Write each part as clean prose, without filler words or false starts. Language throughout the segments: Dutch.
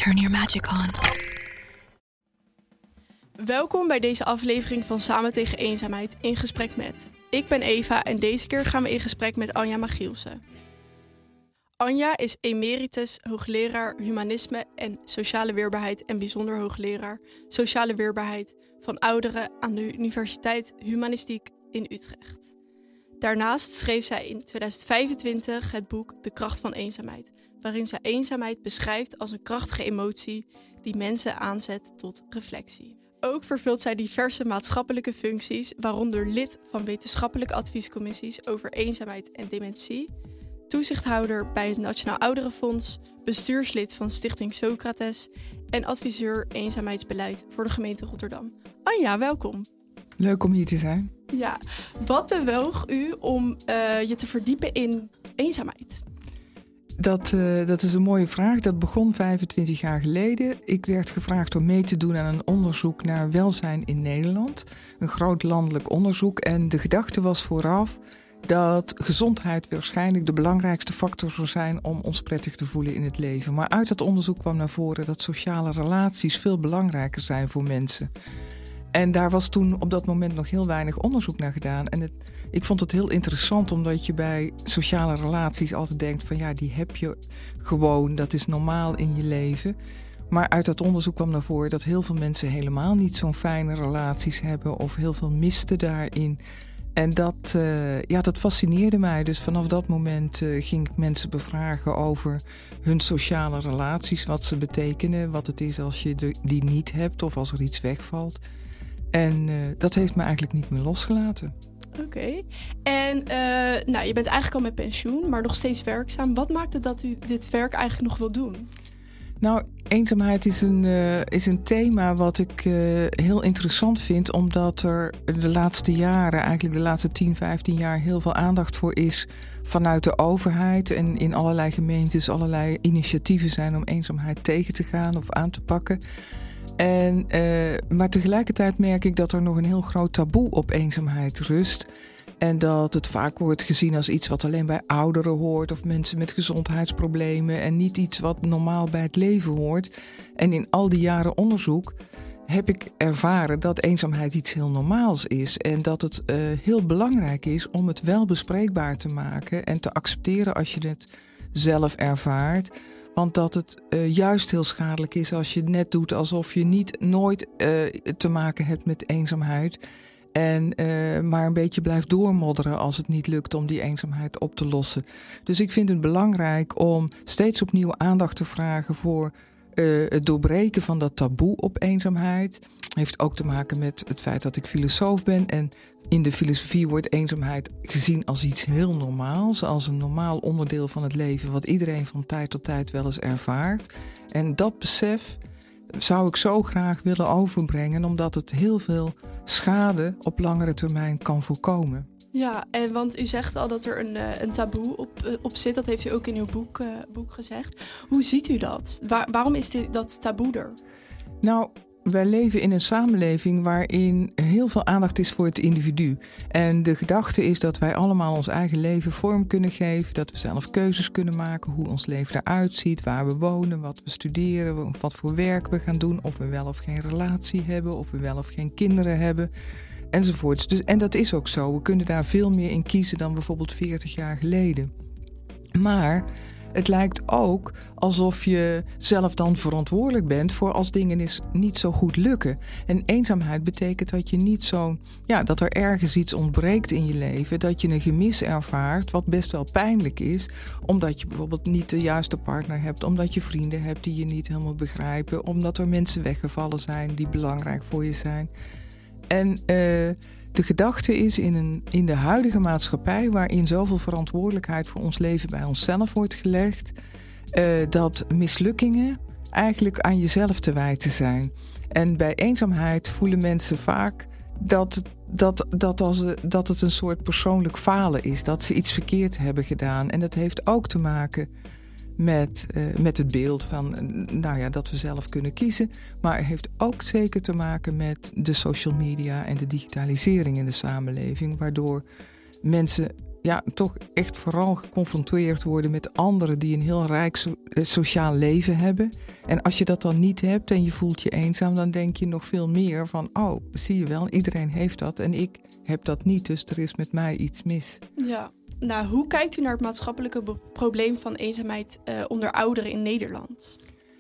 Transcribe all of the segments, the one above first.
Turn your magic on. Welkom bij deze aflevering van Samen tegen eenzaamheid in gesprek met. Ik ben Eva en deze keer gaan we in gesprek met Anja Magielsen. Anja is emeritus hoogleraar humanisme en sociale weerbaarheid en bijzonder hoogleraar sociale weerbaarheid van ouderen aan de Universiteit Humanistiek in Utrecht. Daarnaast schreef zij in 2025 het boek De kracht van eenzaamheid, waarin zij eenzaamheid beschrijft als een krachtige emotie die mensen aanzet tot reflectie. Ook vervult zij diverse maatschappelijke functies, waaronder lid van wetenschappelijke adviescommissies over eenzaamheid en dementie, toezichthouder bij het Nationaal Ouderenfonds, bestuurslid van Stichting Socrates en adviseur eenzaamheidsbeleid voor de gemeente Rotterdam. Anja, welkom. Leuk om hier te zijn. Ja, wat bewoog u om je te verdiepen in eenzaamheid? Dat is een mooie vraag. Dat begon 25 jaar geleden. Ik werd gevraagd om mee te doen aan een onderzoek naar welzijn in Nederland. Een groot landelijk onderzoek. En de gedachte was vooraf dat gezondheid waarschijnlijk de belangrijkste factor zou zijn om ons prettig te voelen in het leven. Maar uit dat onderzoek kwam naar voren dat sociale relaties veel belangrijker zijn voor mensen. En daar was toen op dat moment nog heel weinig onderzoek naar gedaan. En ik vond het heel interessant omdat je bij sociale relaties altijd denkt van ja, die heb je gewoon, dat is normaal in je leven. Maar uit dat onderzoek kwam naar voren dat heel veel mensen helemaal niet zo'n fijne relaties hebben of heel veel misten daarin. En dat fascineerde mij. Dus vanaf dat moment ging ik mensen bevragen over hun sociale relaties, wat ze betekenen, wat het is als je die niet hebt of als er iets wegvalt. En dat heeft me eigenlijk niet meer losgelaten. Oké. En je bent eigenlijk al met pensioen, maar nog steeds werkzaam. Wat maakt het dat u dit werk eigenlijk nog wil doen? Nou, eenzaamheid is een thema wat ik heel interessant vind, omdat er de laatste jaren, eigenlijk de laatste 10, 15 jaar, heel veel aandacht voor is vanuit de overheid. En in allerlei gemeentes allerlei initiatieven zijn om eenzaamheid tegen te gaan of aan te pakken. Maar tegelijkertijd merk ik dat er nog een heel groot taboe op eenzaamheid rust. En dat het vaak wordt gezien als iets wat alleen bij ouderen hoort of mensen met gezondheidsproblemen en niet iets wat normaal bij het leven hoort. En in al die jaren onderzoek heb ik ervaren dat eenzaamheid iets heel normaals is. En dat het heel belangrijk is om het wel bespreekbaar te maken en te accepteren als je het zelf ervaart. Want dat het juist heel schadelijk is als je net doet alsof je nooit te maken hebt met eenzaamheid. En maar een beetje blijft doormodderen als het niet lukt om die eenzaamheid op te lossen. Dus ik vind het belangrijk om steeds opnieuw aandacht te vragen voor het doorbreken van dat taboe op eenzaamheid. Heeft ook te maken met het feit dat ik filosoof ben. En in de filosofie wordt eenzaamheid gezien als iets heel normaals. Als een normaal onderdeel van het leven wat iedereen van tijd tot tijd wel eens ervaart. En dat besef zou ik zo graag willen overbrengen, omdat het heel veel schade op langere termijn kan voorkomen. Ja, en want u zegt al dat er een taboe op zit. Dat heeft u ook in uw boek gezegd. Hoe ziet u dat? Waarom is dat taboe er? Nou, wij leven in een samenleving waarin heel veel aandacht is voor het individu. En de gedachte is dat wij allemaal ons eigen leven vorm kunnen geven. Dat we zelf keuzes kunnen maken hoe ons leven eruit ziet. Waar we wonen, wat we studeren, wat voor werk we gaan doen. Of we wel of geen relatie hebben, of we wel of geen kinderen hebben. Enzovoorts. En dat is ook zo. We kunnen daar veel meer in kiezen dan bijvoorbeeld 40 jaar geleden. Maar het lijkt ook alsof je zelf dan verantwoordelijk bent voor als dingen niet zo goed lukken. En eenzaamheid betekent dat je dat er ergens iets ontbreekt in je leven. Dat je een gemis ervaart wat best wel pijnlijk is. Omdat je bijvoorbeeld niet de juiste partner hebt. Omdat je vrienden hebt die je niet helemaal begrijpen. Omdat er mensen weggevallen zijn die belangrijk voor je zijn. En de gedachte is in de huidige maatschappij, waarin zoveel verantwoordelijkheid voor ons leven bij onszelf wordt gelegd, dat mislukkingen eigenlijk aan jezelf te wijten zijn. En bij eenzaamheid voelen mensen vaak dat het een soort persoonlijk falen is, dat ze iets verkeerd hebben gedaan. En dat heeft ook te maken met het beeld van dat we zelf kunnen kiezen. Maar het heeft ook zeker te maken met de social media en de digitalisering in de samenleving, waardoor mensen toch echt vooral geconfronteerd worden met anderen die een heel rijk sociaal leven hebben. En als je dat dan niet hebt en je voelt je eenzaam, dan denk je nog veel meer van, oh, zie je wel, iedereen heeft dat en ik heb dat niet, dus er is met mij iets mis. Ja, nou, hoe kijkt u naar het maatschappelijke probleem van eenzaamheid onder ouderen in Nederland?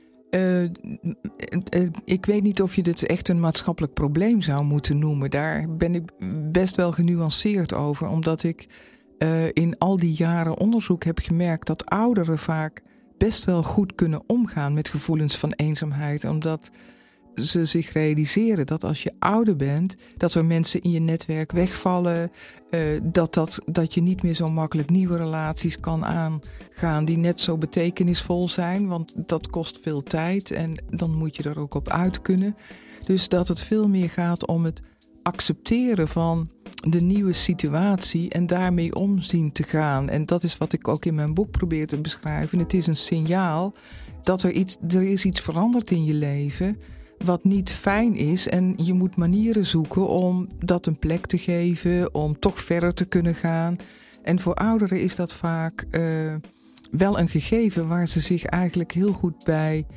Ik weet niet of je dit echt een maatschappelijk probleem zou moeten noemen. Daar ben ik best wel genuanceerd over. Omdat ik in al die jaren onderzoek heb gemerkt dat ouderen vaak best wel goed kunnen omgaan met gevoelens van eenzaamheid. Omdat ze zich realiseren dat als je ouder bent, dat er mensen in je netwerk wegvallen. Dat je niet meer zo makkelijk nieuwe relaties kan aangaan die net zo betekenisvol zijn. Want dat kost veel tijd en dan moet je er ook op uit kunnen. Dus dat het veel meer gaat om het accepteren van de nieuwe situatie en daarmee om zien te gaan. En dat is wat ik ook in mijn boek probeer te beschrijven. Het is een signaal dat er is iets veranderd in je leven wat niet fijn is en je moet manieren zoeken om dat een plek te geven, om toch verder te kunnen gaan. En voor ouderen is dat vaak wel een gegeven waar ze zich eigenlijk heel goed bij,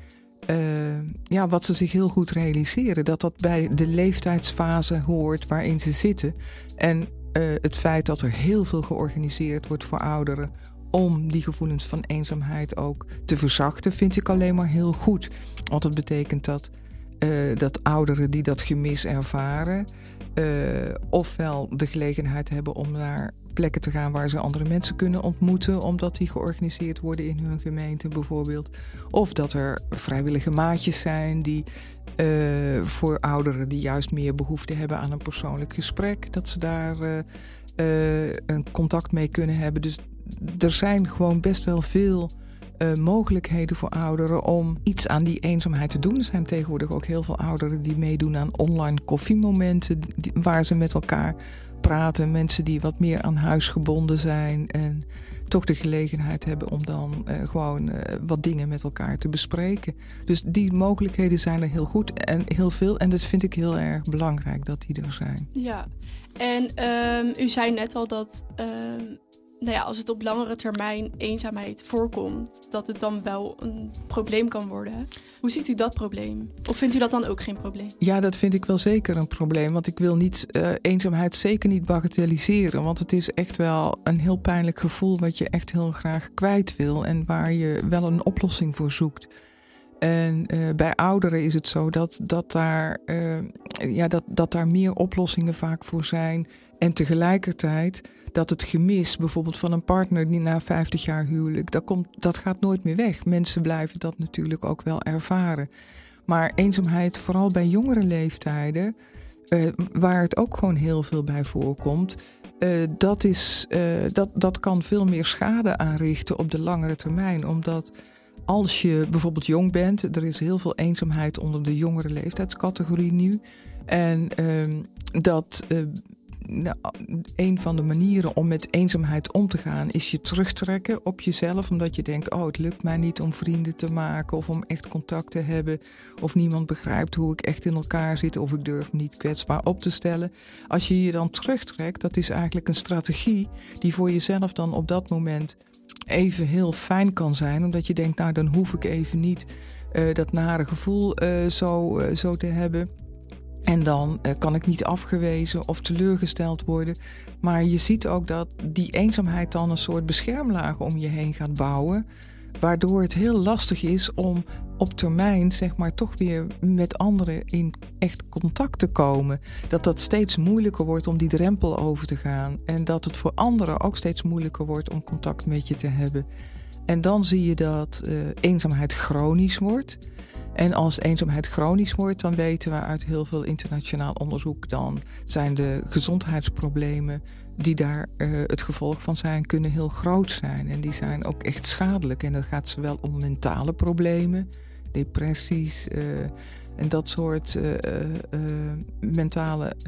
wat ze zich heel goed realiseren. Dat bij de leeftijdsfase hoort waarin ze zitten. En het feit dat er heel veel georganiseerd wordt voor ouderen om die gevoelens van eenzaamheid ook te verzachten, vind ik alleen maar heel goed. Want dat betekent dat ouderen die dat gemis ervaren, ofwel de gelegenheid hebben om naar plekken te gaan waar ze andere mensen kunnen ontmoeten, omdat die georganiseerd worden in hun gemeente bijvoorbeeld. Of dat er vrijwillige maatjes zijn die voor ouderen die juist meer behoefte hebben aan een persoonlijk gesprek, dat ze daar een contact mee kunnen hebben. Dus er zijn gewoon best wel veel mogelijkheden voor ouderen om iets aan die eenzaamheid te doen. Er zijn tegenwoordig ook heel veel ouderen die meedoen aan online koffiemomenten waar ze met elkaar praten. Mensen die wat meer aan huis gebonden zijn en toch de gelegenheid hebben om dan gewoon wat dingen met elkaar te bespreken. Dus die mogelijkheden zijn er heel goed en heel veel. En dat vind ik heel erg belangrijk dat die er zijn. Ja, en u zei net al dat als het op langere termijn eenzaamheid voorkomt, dat het dan wel een probleem kan worden. Hoe ziet u dat probleem? Of vindt u dat dan ook geen probleem? Ja, dat vind ik wel zeker een probleem. Want ik wil eenzaamheid zeker niet bagatelliseren. Want het is echt wel een heel pijnlijk gevoel wat je echt heel graag kwijt wil. En waar je wel een oplossing voor zoekt. En bij ouderen is het zo dat daar meer oplossingen vaak voor zijn. En tegelijkertijd dat het gemis bijvoorbeeld van een partner die na 50 jaar huwelijk, dat gaat nooit meer weg. Mensen blijven dat natuurlijk ook wel ervaren. Maar eenzaamheid, vooral bij jongere leeftijden, waar het ook gewoon heel veel bij voorkomt, dat kan veel meer schade aanrichten op de langere termijn. Omdat als je bijvoorbeeld jong bent, er is heel veel eenzaamheid onder de jongere leeftijdscategorie nu. En een van de manieren om met eenzaamheid om te gaan is je terugtrekken op jezelf. Omdat je denkt, het lukt mij niet om vrienden te maken of om echt contact te hebben. Of niemand begrijpt hoe ik echt in elkaar zit of ik durf me niet kwetsbaar op te stellen. Als je je dan terugtrekt, dat is eigenlijk een strategie die voor jezelf dan op dat moment even heel fijn kan zijn. Omdat je denkt, dan hoef ik even niet dat nare gevoel zo te hebben. En dan kan ik niet afgewezen of teleurgesteld worden. Maar je ziet ook dat die eenzaamheid dan een soort beschermlaag om je heen gaat bouwen. Waardoor het heel lastig is om op termijn toch weer met anderen in echt contact te komen. Dat steeds moeilijker wordt om die drempel over te gaan. En dat het voor anderen ook steeds moeilijker wordt om contact met je te hebben. En dan zie je dat eenzaamheid chronisch wordt. En als eenzaamheid chronisch wordt, dan weten we uit heel veel internationaal onderzoek, dan zijn de gezondheidsproblemen die daar het gevolg van zijn, kunnen heel groot zijn. En die zijn ook echt schadelijk. En dan gaat het zowel om mentale problemen, depressies en dat soort mentale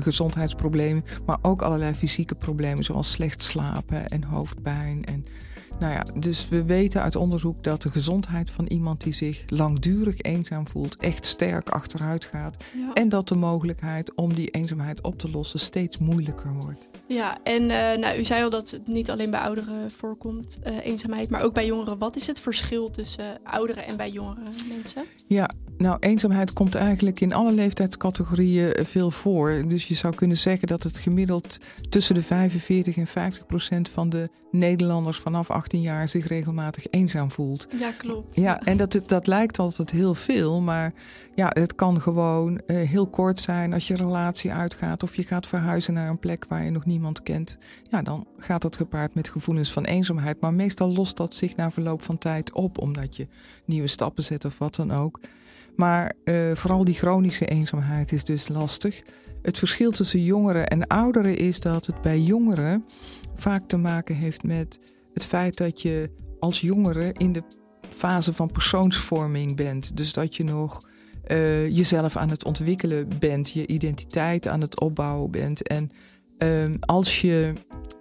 gezondheidsproblemen. Maar ook allerlei fysieke problemen zoals slecht slapen en hoofdpijn en Nou ja, dus we weten uit onderzoek dat de gezondheid van iemand die zich langdurig eenzaam voelt echt sterk achteruit gaat. Ja. En dat de mogelijkheid om die eenzaamheid op te lossen steeds moeilijker wordt. Ja, en u zei al dat het niet alleen bij ouderen voorkomt, eenzaamheid, maar ook bij jongeren. Wat is het verschil tussen ouderen en bij jongere mensen? Ja, nou, eenzaamheid komt eigenlijk in alle leeftijdscategorieën veel voor. Dus je zou kunnen zeggen dat het gemiddeld tussen de 45 en 50% van de Nederlanders vanaf 18 jaar zich regelmatig eenzaam voelt. Ja, klopt. Ja, en dat lijkt altijd heel veel, maar ja, het kan gewoon heel kort zijn als je relatie uitgaat of je gaat verhuizen naar een plek waar je nog niemand kent. Ja, dan gaat dat gepaard met gevoelens van eenzaamheid, maar meestal lost dat zich na verloop van tijd op, omdat je nieuwe stappen zet of wat dan ook. Maar vooral die chronische eenzaamheid is dus lastig. Het verschil tussen jongeren en ouderen is dat het bij jongeren vaak te maken heeft met het feit dat je als jongere in de fase van persoonsvorming bent. Dus dat je nog jezelf aan het ontwikkelen bent, je identiteit aan het opbouwen bent. En als je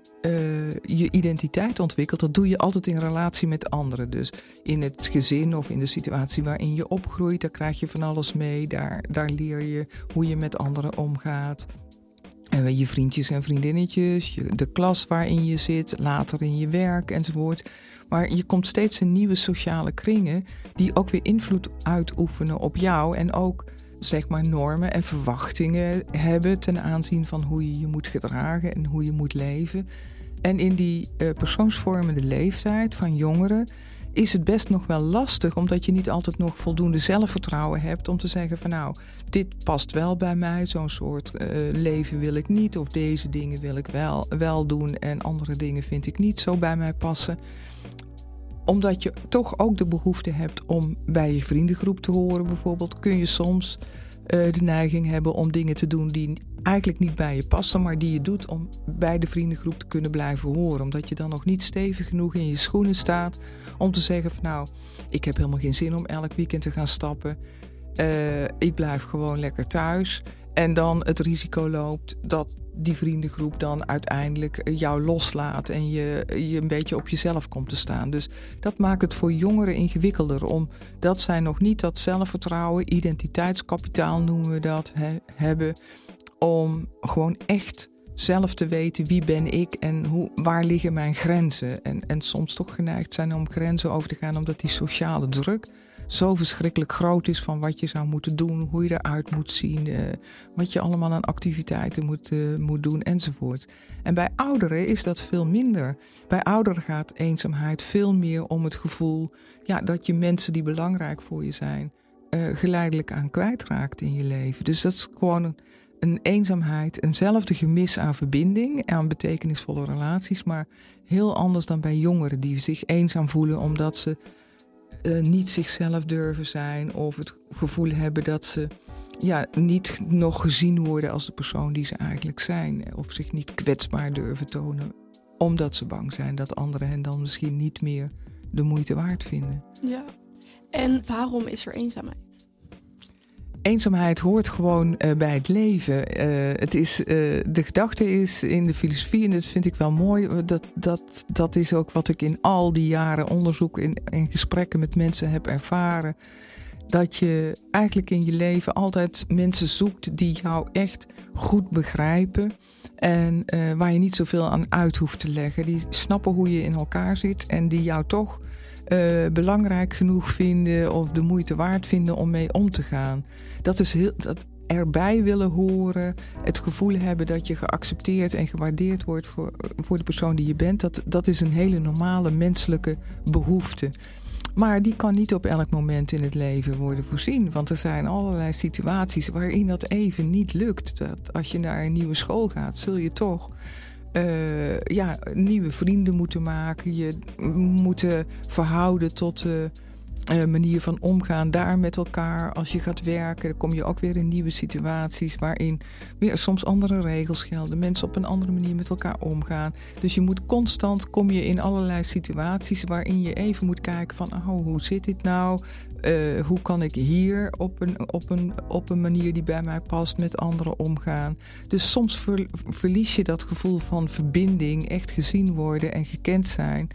je identiteit ontwikkelt, dat doe je altijd in relatie met anderen. Dus in het gezin of in de situatie waarin je opgroeit, daar krijg je van alles mee. Daar leer je hoe je met anderen omgaat. Je vriendjes en vriendinnetjes, de klas waarin je zit, later in je werk enzovoort. Maar je komt steeds in nieuwe sociale kringen die ook weer invloed uitoefenen op jou en ook zeg maar normen en verwachtingen hebben ten aanzien van hoe je je moet gedragen en hoe je moet leven. En in die persoonsvormende leeftijd van jongeren is het best nog wel lastig, omdat je niet altijd nog voldoende zelfvertrouwen hebt om te zeggen van nou, dit past wel bij mij, zo'n soort leven wil ik niet, of deze dingen wil ik wel doen en andere dingen vind ik niet zo bij mij passen. Omdat je toch ook de behoefte hebt om bij je vriendengroep te horen bijvoorbeeld, kun je soms de neiging hebben om dingen te doen die eigenlijk niet bij je passen, maar die je doet om bij de vriendengroep te kunnen blijven horen. Omdat je dan nog niet stevig genoeg in je schoenen staat om te zeggen van nou, ik heb helemaal geen zin om elk weekend te gaan stappen. Ik blijf gewoon lekker thuis. En dan het risico loopt dat die vriendengroep dan uiteindelijk jou loslaat en je een beetje op jezelf komt te staan. Dus dat maakt het voor jongeren ingewikkelder, omdat zij nog niet dat zelfvertrouwen, identiteitskapitaal noemen we dat, hebben, om gewoon echt zelf te weten wie ben ik en waar liggen mijn grenzen. En soms toch geneigd zijn om grenzen over te gaan, omdat die sociale druk zo verschrikkelijk groot is van wat je zou moeten doen, hoe je eruit moet zien, wat je allemaal aan activiteiten moet doen enzovoort. En bij ouderen is dat veel minder. Bij ouderen gaat eenzaamheid veel meer om het gevoel dat je mensen die belangrijk voor je zijn geleidelijk aan kwijtraakt in je leven. Dus dat is gewoon een eenzaamheid, eenzelfde gemis aan verbinding, aan betekenisvolle relaties, maar heel anders dan bij jongeren die zich eenzaam voelen omdat ze niet zichzelf durven zijn of het gevoel hebben dat ze niet nog gezien worden als de persoon die ze eigenlijk zijn. Of zich niet kwetsbaar durven tonen omdat ze bang zijn dat anderen hen dan misschien niet meer de moeite waard vinden. Ja, en waarom is er eenzaamheid? Eenzaamheid hoort gewoon bij het leven. De gedachte is in de filosofie, en dat vind ik wel mooi, dat is ook wat ik in al die jaren onderzoek en gesprekken met mensen heb ervaren. Dat je eigenlijk in je leven altijd mensen zoekt die jou echt goed begrijpen. En waar je niet zoveel aan uit hoeft te leggen. Die snappen hoe je in elkaar zit en die jou toch belangrijk genoeg vinden of de moeite waard vinden om mee om te gaan. Dat is dat erbij willen horen, het gevoel hebben dat je geaccepteerd en gewaardeerd wordt voor de persoon die je bent. Dat is een hele normale menselijke behoefte. Maar die kan niet op elk moment in het leven worden voorzien. Want er zijn allerlei situaties waarin dat even niet lukt. Dat als je naar een nieuwe school gaat, zul je toch nieuwe vrienden moeten maken. Je moet verhouden tot de manier van omgaan daar met elkaar. Als je gaat werken, dan kom je ook weer in nieuwe situaties waarin weer soms andere regels gelden. Mensen op een andere manier met elkaar omgaan. Dus je moet constant, kom je in allerlei situaties waarin je even moet kijken van hoe zit dit nou? Hoe kan ik hier op een manier die bij mij past met anderen omgaan? Dus soms verlies je dat gevoel van verbinding, echt gezien worden en gekend zijn.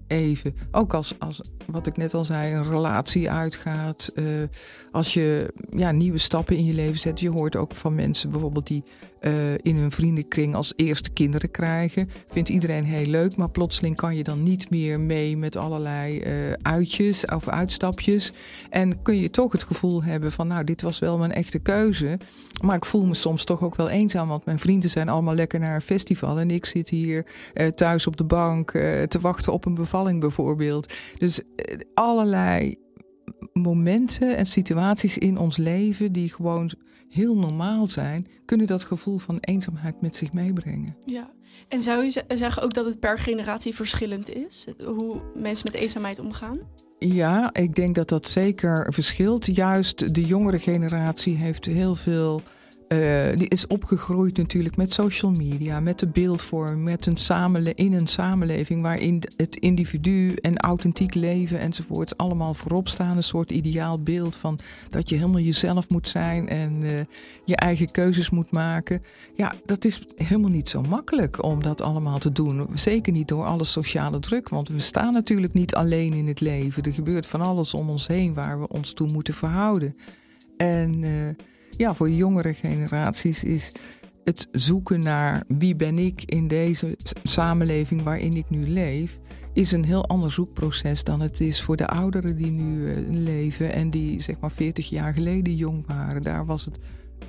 even. Ook als wat ik net al zei, een relatie uitgaat. Als je nieuwe stappen in je leven zet. Je hoort ook van mensen bijvoorbeeld die in hun vriendenkring als eerste kinderen krijgen. Vindt iedereen heel leuk, maar plotseling kan je dan niet meer mee met allerlei uitjes of uitstapjes. En kun je toch het gevoel hebben van nou, dit was wel mijn echte keuze. Maar ik voel me soms toch ook wel eenzaam, want mijn vrienden zijn allemaal lekker naar een festival. En ik zit hier thuis op de bank te wachten op een bevalling bijvoorbeeld. Dus allerlei momenten en situaties in ons leven die gewoon heel normaal zijn, kunnen dat gevoel van eenzaamheid met zich meebrengen. Ja, en zou je zeggen ook dat het per generatie verschillend is? Hoe mensen met eenzaamheid omgaan? Ja, ik denk dat dat zeker verschilt. Juist de jongere generatie heeft heel veel. Die is opgegroeid natuurlijk met social media, met de beeldvorming, met in een samenleving waarin het individu en authentiek leven enzovoort allemaal voorop staan. Een soort ideaal beeld van dat je helemaal jezelf moet zijn en je eigen keuzes moet maken. Ja, dat is helemaal niet zo makkelijk om dat allemaal te doen. Zeker niet door alle sociale druk, want we staan natuurlijk niet alleen in het leven. Er gebeurt van alles om ons heen waar we ons toe moeten verhouden. En voor jongere generaties is het zoeken naar wie ben ik in deze samenleving waarin ik nu leef, is een heel ander zoekproces dan het is voor de ouderen die nu leven en die zeg maar 40 jaar geleden jong waren. Daar was het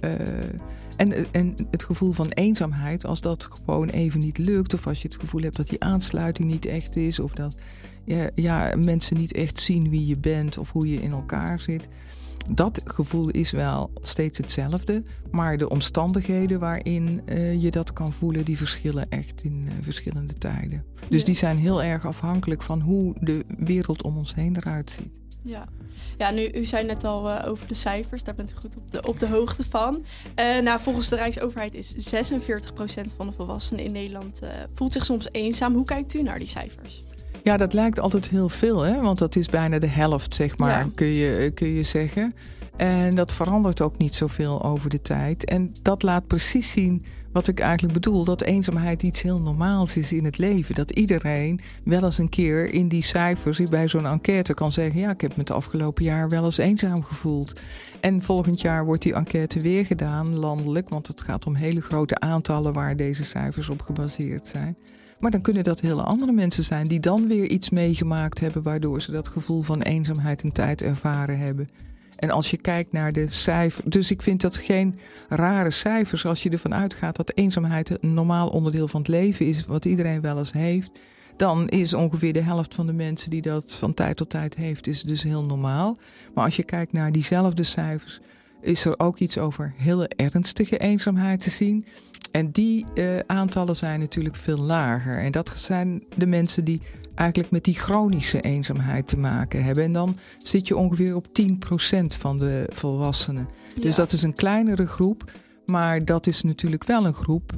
en het gevoel van eenzaamheid, als dat gewoon even niet lukt, of als je het gevoel hebt dat die aansluiting niet echt is, of dat mensen niet echt zien wie je bent of hoe je in elkaar zit. Dat gevoel is wel steeds hetzelfde, maar de omstandigheden waarin je dat kan voelen, die verschillen echt in verschillende tijden. Dus die zijn heel erg afhankelijk van hoe de wereld om ons heen eruit ziet. Ja, nu, u zei net al over de cijfers, daar bent u goed op de hoogte van. Volgens de Rijksoverheid is 46% van de volwassenen in Nederland voelt zich soms eenzaam. Hoe kijkt u naar die cijfers? Ja, dat lijkt altijd heel veel, hè? Want dat is bijna de helft, zeg maar, kun je zeggen. En dat verandert ook niet zoveel over de tijd. En dat laat precies zien wat ik eigenlijk bedoel, dat eenzaamheid iets heel normaals is in het leven. Dat iedereen wel eens een keer in die cijfers bij zo'n enquête kan zeggen, ja, ik heb me het afgelopen jaar wel eens eenzaam gevoeld. En volgend jaar wordt die enquête weer gedaan, landelijk, want het gaat om hele grote aantallen waar deze cijfers op gebaseerd zijn. Maar dan kunnen dat hele andere mensen zijn die dan weer iets meegemaakt hebben waardoor ze dat gevoel van eenzaamheid een tijd ervaren hebben. En als je kijkt naar de cijfers, dus ik vind dat geen rare cijfers als je ervan uitgaat dat eenzaamheid een normaal onderdeel van het leven is, wat iedereen wel eens heeft. Dan is ongeveer de helft van de mensen die dat van tijd tot tijd heeft, is dus heel normaal. Maar als je kijkt naar diezelfde cijfers, is er ook iets over heel ernstige eenzaamheid te zien. En die aantallen zijn natuurlijk veel lager. En dat zijn de mensen die eigenlijk met die chronische eenzaamheid te maken hebben. En dan zit je ongeveer op 10% van de volwassenen. Ja. Dus dat is een kleinere groep. Maar dat is natuurlijk wel een groep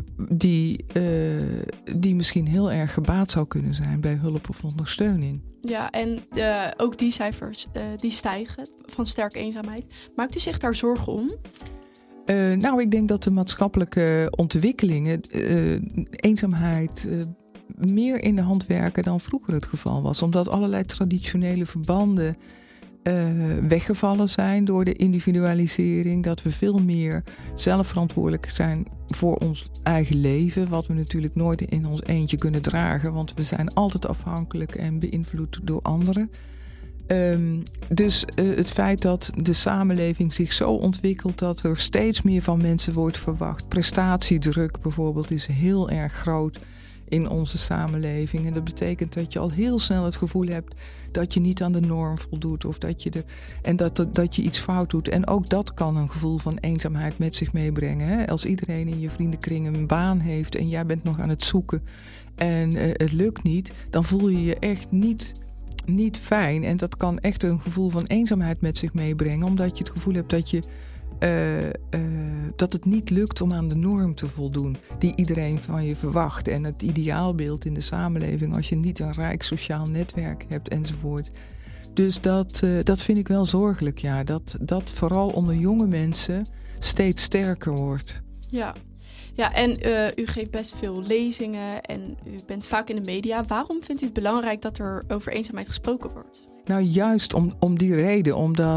die misschien heel erg gebaat zou kunnen zijn bij hulp of ondersteuning. Ja, en ook die cijfers die stijgen van sterke eenzaamheid. Maakt u zich daar zorgen om? Ik denk dat de maatschappelijke ontwikkelingen eenzaamheid meer in de hand werken dan vroeger het geval was. Omdat allerlei traditionele verbanden weggevallen zijn door de individualisering. Dat we veel meer zelf verantwoordelijk zijn voor ons eigen leven. Wat we natuurlijk nooit in ons eentje kunnen dragen. Want we zijn altijd afhankelijk en beïnvloed door anderen. Dus het feit dat de samenleving zich zo ontwikkelt dat er steeds meer van mensen wordt verwacht. Prestatiedruk bijvoorbeeld is heel erg groot in onze samenleving. En dat betekent dat je al heel snel het gevoel hebt dat je niet aan de norm voldoet. Of dat je iets fout doet. En ook dat kan een gevoel van eenzaamheid met zich meebrengen. Hè? Als iedereen in je vriendenkring een baan heeft en jij bent nog aan het zoeken en het lukt niet, dan voel je je echt niet fijn. En dat kan echt een gevoel van eenzaamheid met zich meebrengen. Omdat je het gevoel hebt dat het niet lukt om aan de norm te voldoen die iedereen van je verwacht. En het ideaalbeeld in de samenleving als je niet een rijk sociaal netwerk hebt enzovoort. Dus dat vind ik wel zorgelijk, ja. Dat vooral onder jonge mensen steeds sterker wordt. Ja. Ja, en u geeft best veel lezingen en u bent vaak in de media. Waarom vindt u het belangrijk dat er over eenzaamheid gesproken wordt? Nou, juist om die reden.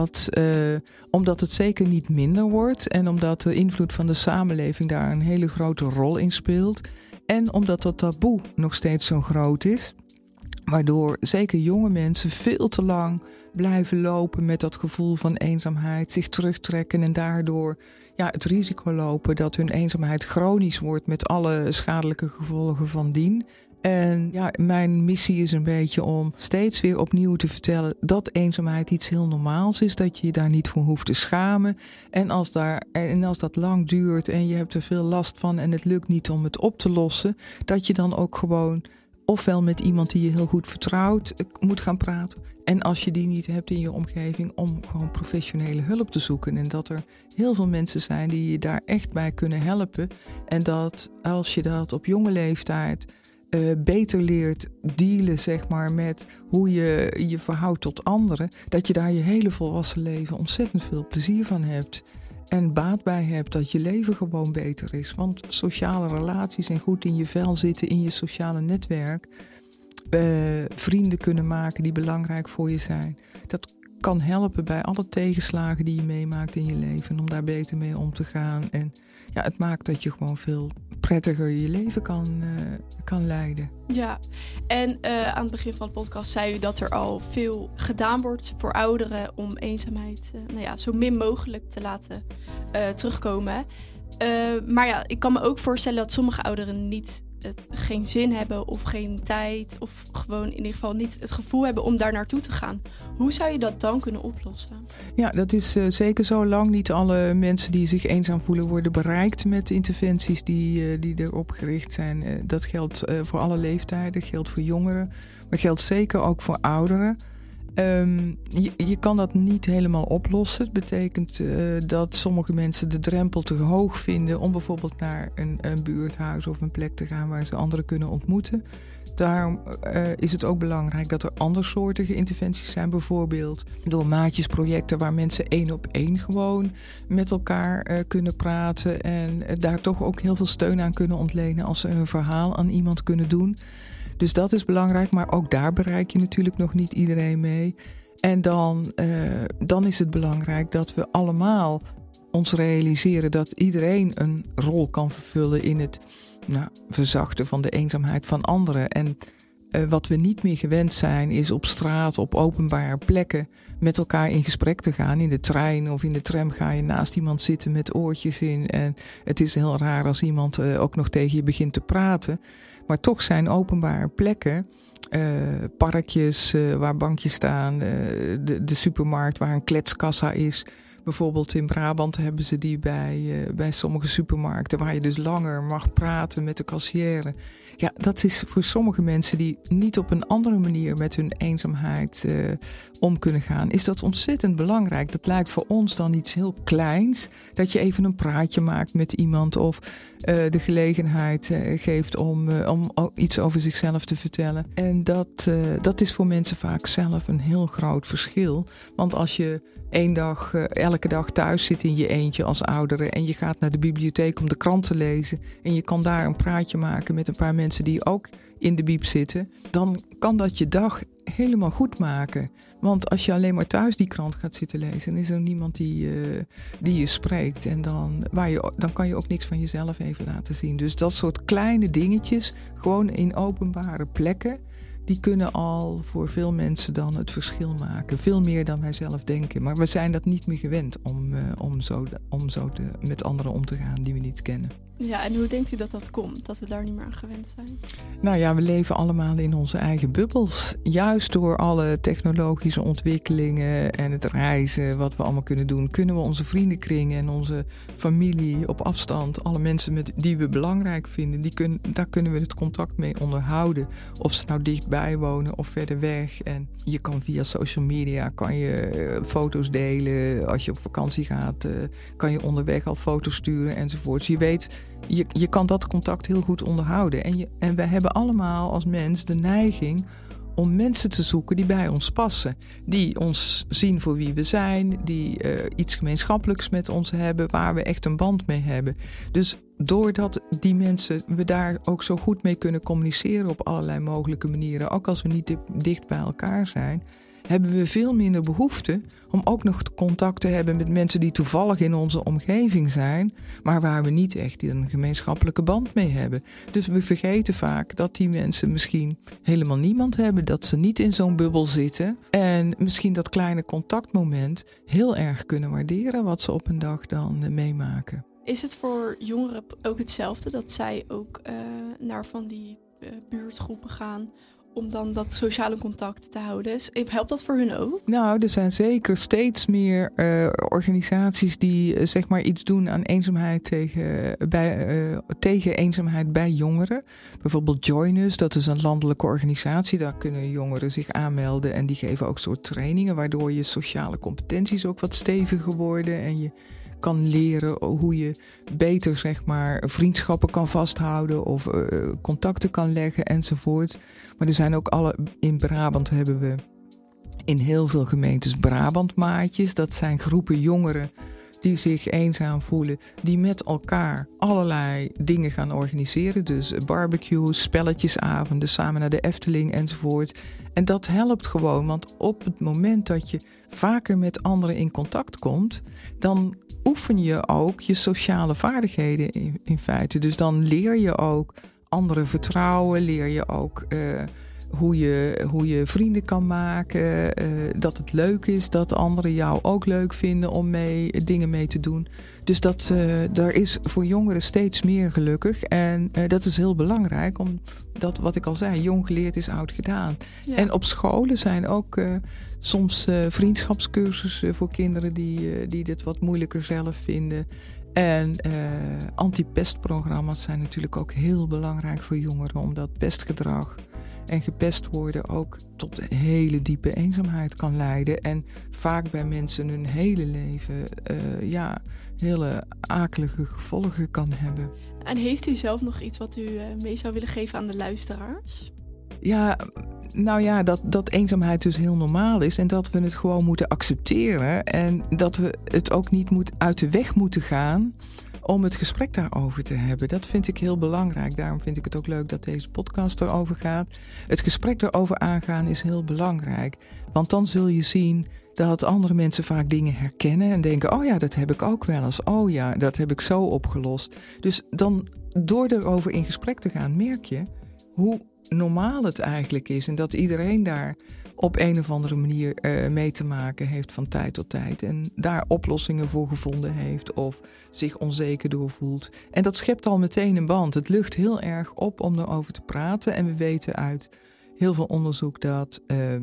Omdat het zeker niet minder wordt. En omdat de invloed van de samenleving daar een hele grote rol in speelt. En omdat dat taboe nog steeds zo groot is. Waardoor zeker jonge mensen veel te lang blijven lopen met dat gevoel van eenzaamheid. Zich terugtrekken en daardoor het risico lopen dat hun eenzaamheid chronisch wordt met alle schadelijke gevolgen van dien. En mijn missie is een beetje om steeds weer opnieuw te vertellen dat eenzaamheid iets heel normaals is. Dat je je daar niet voor hoeft te schamen. En als dat lang duurt en je hebt er veel last van en het lukt niet om het op te lossen, dat je dan ook gewoon ofwel met iemand die je heel goed vertrouwt moet gaan praten. En als je die niet hebt in je omgeving, om gewoon professionele hulp te zoeken. En dat er heel veel mensen zijn die je daar echt bij kunnen helpen. En dat als je dat op jonge leeftijd beter leert dealen, zeg maar, met hoe je je verhoudt tot anderen, dat je daar je hele volwassen leven ontzettend veel plezier van hebt. En baat bij hebt, dat je leven gewoon beter is. Want sociale relaties en goed in je vel zitten, in je sociale netwerk, vrienden kunnen maken die belangrijk voor je zijn. Dat kan helpen bij alle tegenslagen die je meemaakt in je leven, om daar beter mee om te gaan. En het maakt dat je gewoon veel prettiger je leven kan leiden. Ja, en aan het begin van de podcast zei u dat er al veel gedaan wordt voor ouderen om eenzaamheid zo min mogelijk te laten terugkomen. Maar ik kan me ook voorstellen dat sommige ouderen geen zin hebben of geen tijd of gewoon in ieder geval niet het gevoel hebben om daar naartoe te gaan. Hoe zou je dat dan kunnen oplossen? Ja, dat is zeker zo. Lang niet alle mensen die zich eenzaam voelen worden bereikt met interventies die erop gericht zijn. Dat geldt voor alle leeftijden, geldt voor jongeren, maar geldt zeker ook voor ouderen. Je kan dat niet helemaal oplossen. Het betekent dat sommige mensen de drempel te hoog vinden om bijvoorbeeld naar een buurthuis of een plek te gaan waar ze anderen kunnen ontmoeten. Daarom is het ook belangrijk dat er andersoortige interventies zijn. Bijvoorbeeld door maatjesprojecten waar mensen 1-op-1 gewoon met elkaar kunnen praten. En daar toch ook heel veel steun aan kunnen ontlenen als ze hun verhaal aan iemand kunnen doen. Dus dat is belangrijk, maar ook daar bereik je natuurlijk nog niet iedereen mee. En dan is het belangrijk dat we allemaal ons realiseren dat iedereen een rol kan vervullen in het verzachten van de eenzaamheid van anderen. En wat we niet meer gewend zijn is op straat, op openbare plekken met elkaar in gesprek te gaan. In de trein of in de tram ga je naast iemand zitten met oortjes in. En het is heel raar als iemand ook nog tegen je begint te praten. Maar toch zijn openbare plekken, parkjes waar bankjes staan, de supermarkt waar een kletskassa is. Bijvoorbeeld in Brabant hebben ze die bij sommige supermarkten, waar je dus langer mag praten met de kassière. Ja, dat is voor sommige mensen die niet op een andere manier met hun eenzaamheid om kunnen gaan, is dat ontzettend belangrijk. Dat lijkt voor ons dan iets heel kleins, dat je even een praatje maakt met iemand of de gelegenheid geeft om iets over zichzelf te vertellen. En dat is voor mensen vaak zelf een heel groot verschil. Want als je elke dag thuis zit in je eentje als oudere en je gaat naar de bibliotheek om de krant te lezen en je kan daar een praatje maken met een paar mensen die ook in de bieb zitten, dan kan dat je dag helemaal goed maken. Want als je alleen maar thuis die krant gaat zitten lezen, dan is er niemand die je spreekt. En dan kan je ook niks van jezelf even laten zien. Dus dat soort kleine dingetjes, gewoon in openbare plekken, die kunnen al voor veel mensen dan het verschil maken. Veel meer dan wij zelf denken. Maar we zijn dat niet meer gewend om zo met anderen om te gaan die we niet kennen. Ja, en hoe denkt u dat dat komt? Dat we daar niet meer aan gewend zijn? Nou ja, we leven allemaal in onze eigen bubbels. Juist door alle technologische ontwikkelingen en het reizen, wat we allemaal kunnen doen, kunnen we onze vriendenkring en onze familie op afstand, alle mensen die we belangrijk vinden, daar kunnen we het contact mee onderhouden. Of ze nou dichtbij wonen of verder weg. En je kan via social media foto's delen. Als je op vakantie gaat, kan je onderweg al foto's sturen enzovoorts. Je weet, je kan dat contact heel goed onderhouden. En we hebben allemaal als mens de neiging om mensen te zoeken die bij ons passen. Die ons zien voor wie we zijn, die iets gemeenschappelijks met ons hebben, waar we echt een band mee hebben. Dus doordat die mensen, we daar ook zo goed mee kunnen communiceren op allerlei mogelijke manieren, ook als we niet dicht bij elkaar zijn, hebben we veel minder behoefte om ook nog contact te hebben met mensen die toevallig in onze omgeving zijn, maar waar we niet echt een gemeenschappelijke band mee hebben. Dus we vergeten vaak dat die mensen misschien helemaal niemand hebben, dat ze niet in zo'n bubbel zitten en misschien dat kleine contactmoment heel erg kunnen waarderen wat ze op een dag dan meemaken. Is het voor jongeren ook hetzelfde, dat zij ook naar van die buurtgroepen gaan om dan dat sociale contact te houden? Helpt dat voor hun ook? Nou, er zijn zeker steeds meer organisaties die zeg maar iets doen aan eenzaamheid tegen eenzaamheid bij jongeren. Bijvoorbeeld Join Us, dat is een landelijke organisatie. Daar kunnen jongeren zich aanmelden en die geven ook soort trainingen, waardoor je sociale competenties ook wat steviger worden en je kan leren hoe je beter zeg maar vriendschappen kan vasthouden of contacten kan leggen enzovoort. Maar er zijn ook in Brabant hebben we in heel veel gemeentes Brabantmaatjes. Dat zijn groepen jongeren die zich eenzaam voelen, die met elkaar allerlei dingen gaan organiseren. Dus barbecues, spelletjesavonden, samen naar de Efteling enzovoort. En dat helpt gewoon, want op het moment dat je vaker met anderen in contact komt, dan oefen je ook je sociale vaardigheden in feite. Dus dan leer je ook anderen vertrouwen, leer je ook hoe je vrienden kan maken, dat het leuk is dat anderen jou ook leuk vinden om dingen mee te doen. Dus daar is voor jongeren steeds meer gelukkig. En dat is heel belangrijk, omdat wat ik al zei, jong geleerd is oud gedaan. Ja. En op scholen zijn ook soms vriendschapscursussen voor kinderen die dit wat moeilijker zelf vinden. En anti-pestprogramma's zijn natuurlijk ook heel belangrijk voor jongeren, omdat pestgedrag en gepest worden ook tot hele diepe eenzaamheid kan leiden. En vaak bij mensen hun hele leven hele akelige gevolgen kan hebben. En heeft u zelf nog iets wat u mee zou willen geven aan de luisteraars? Ja, nou ja, dat eenzaamheid dus heel normaal is en dat we het gewoon moeten accepteren en dat we het ook niet uit de weg moeten gaan om het gesprek daarover te hebben. Dat vind ik heel belangrijk. Daarom vind ik het ook leuk dat deze podcast erover gaat. Het gesprek erover aangaan is heel belangrijk. Want dan zul je zien dat andere mensen vaak dingen herkennen en denken, oh ja, dat heb ik ook wel eens. Oh ja, dat heb ik zo opgelost. Dus dan, door erover in gesprek te gaan, merk je hoe normaal het eigenlijk is. En dat iedereen daar op een of andere manier mee te maken heeft van tijd tot tijd. En daar oplossingen voor gevonden heeft of zich onzeker door voelt. En dat schept al meteen een band. Het lucht heel erg op om erover te praten. En we weten uit heel veel onderzoek dat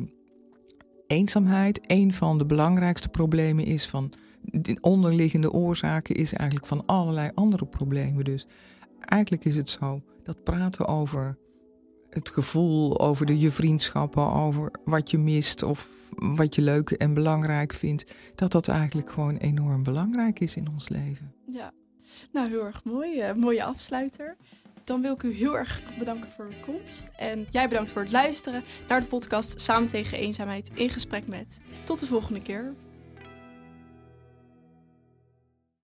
eenzaamheid een van de belangrijkste problemen is van de onderliggende oorzaken is eigenlijk van allerlei andere problemen. Dus eigenlijk is het zo dat praten over het gevoel, over je vriendschappen, over wat je mist of wat je leuk en belangrijk vindt, dat eigenlijk gewoon enorm belangrijk is in ons leven. Ja, nou heel erg mooi. Mooie afsluiter. Dan wil ik u heel erg bedanken voor uw komst. En jij bedankt voor het luisteren naar de podcast Samen tegen eenzaamheid in gesprek met. Tot de volgende keer.